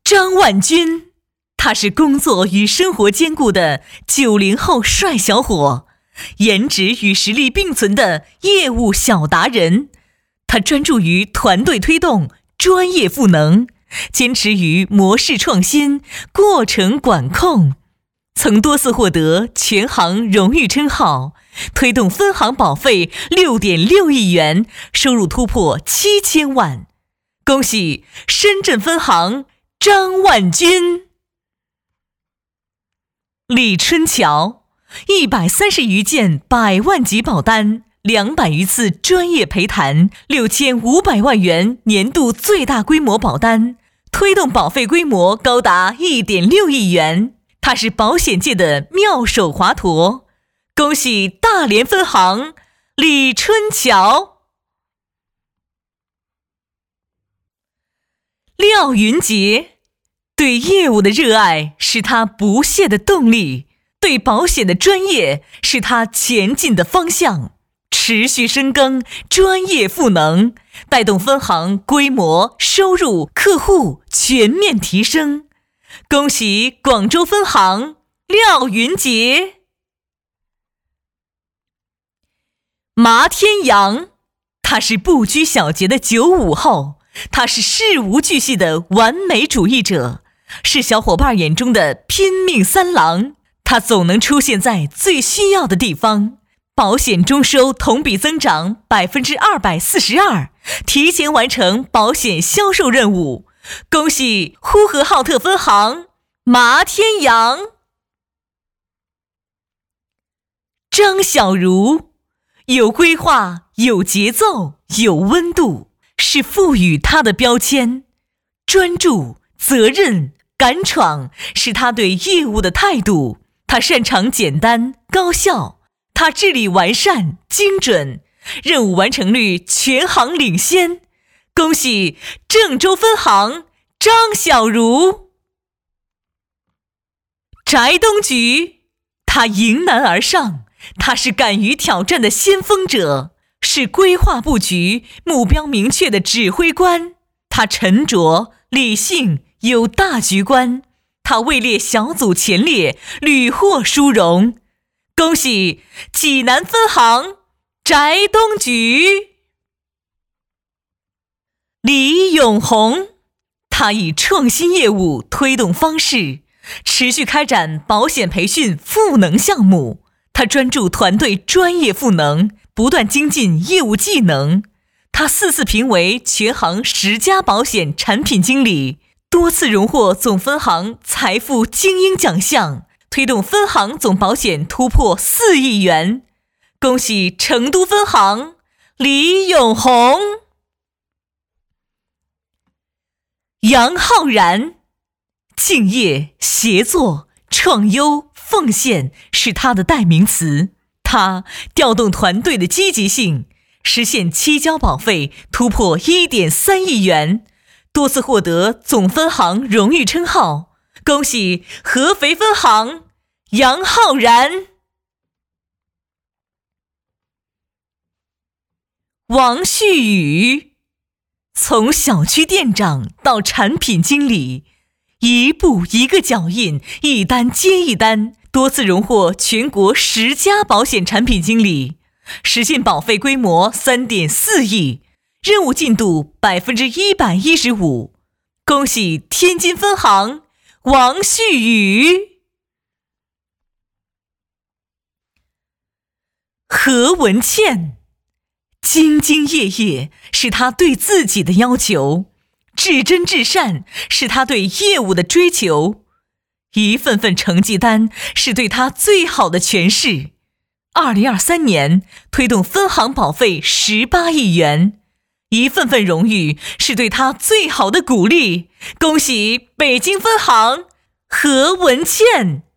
张万军，他是工作与生活兼顾的90后帅小伙，颜值与实力并存的业务小达人。他专注于团队推动、专业赋能，坚持于模式创新、过程管控，曾多次获得全行荣誉称号，推动分行保费6.6亿元，收入突破7000万。恭喜深圳分行张万军。李春桥，130余件100万级保单，200余次专业陪谈，6500万元年度最大规模保单，推动保费规模高达1.6亿元。他是保险界的妙手华佗。恭喜大连分行李春桥。廖云杰，对业务的热爱是他不懈的动力，对保险的专业是他前进的方向，持续深耕，专业赋能，带动分行规模、收入、客户全面提升。恭喜广州分行廖云杰。麻天阳，他是不拘小节的95后，他是事无巨细的完美主义者，是小伙伴眼中的拼命三郎。他总能出现在最需要的地方，保险终收同比增长242%，提前完成保险销售任务。恭喜呼和浩特分行麻天阳。张小茹，有规划、有节奏、有温度，是赋予他的标签。专注、责任、敢闯，是他对业务的态度。他擅长简单、高效，他治理完善、精准，任务完成率全行领先。恭喜郑州分行张小茹。翟东菊，他迎难而上，他是敢于挑战的先锋者，是规划布局、目标明确的指挥官。他沉着、理性，有大局观，他位列小组前列，屡获殊荣。恭喜济南分行翟东菊。李永红，他以创新业务推动方式，持续开展保险培训赋能项目。他专注团队专业赋能，不断精进业务技能。他4次评为全行10佳保险产品经理，多次荣获总分行财富精英奖项，推动分行总保险突破4亿元。恭喜成都分行李永红。杨浩然，敬业、协作、创优、奉献是他的代名词。他调动团队的积极性，实现期交保费突破1.3亿元，多次获得总分行荣誉称号。恭喜合肥分行杨浩然。王旭宇，从小区店长到产品经理，一步一个脚印，一单接一单，多次荣获全国10佳保险产品经理，实现保费规模3.4亿，任务进度115%。恭喜天津分行王旭宇。何文倩，兢兢业业是他对自己的要求，至真至善是他对业务的追求，一份份成绩单是对他最好的诠释。2023年推动分行保费18亿元，一份份荣誉是对他最好的鼓励。恭喜北京分行何文倩。